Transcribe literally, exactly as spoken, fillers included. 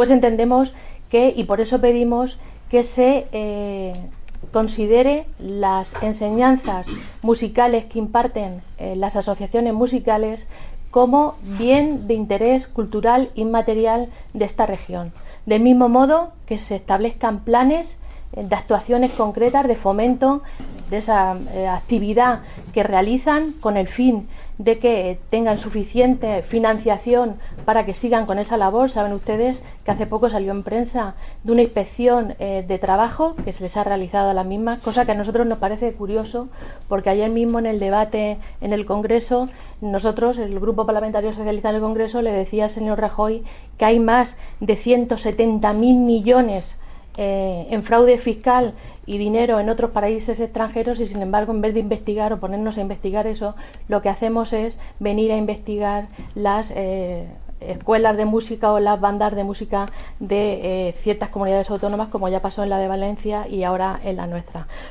pues entendemos que, y por eso pedimos que se eh, considere las enseñanzas musicales que imparten eh, las asociaciones musicales como bien de interés cultural inmaterial de esta región. Del mismo modo que se establezcan planes de actuaciones concretas de fomento de esa eh, actividad que realizan con el fin de que tengan suficiente financiación para que sigan con esa labor. Saben ustedes que hace poco salió en prensa de una inspección eh, de trabajo que se les ha realizado a las mismas, cosa que a nosotros nos parece curioso, porque ayer mismo en el debate en el Congreso, nosotros, el Grupo Parlamentario Socialista en el Congreso, le decía al señor Rajoy que hay más de ciento setenta mil millones Eh, en fraude fiscal y dinero en otros países extranjeros, y sin embargo, en vez de investigar o ponernos a investigar eso, lo que hacemos es venir a investigar las eh, escuelas de música o las bandas de música de eh, ciertas comunidades autónomas, como ya pasó en la de Valencia y ahora en la nuestra.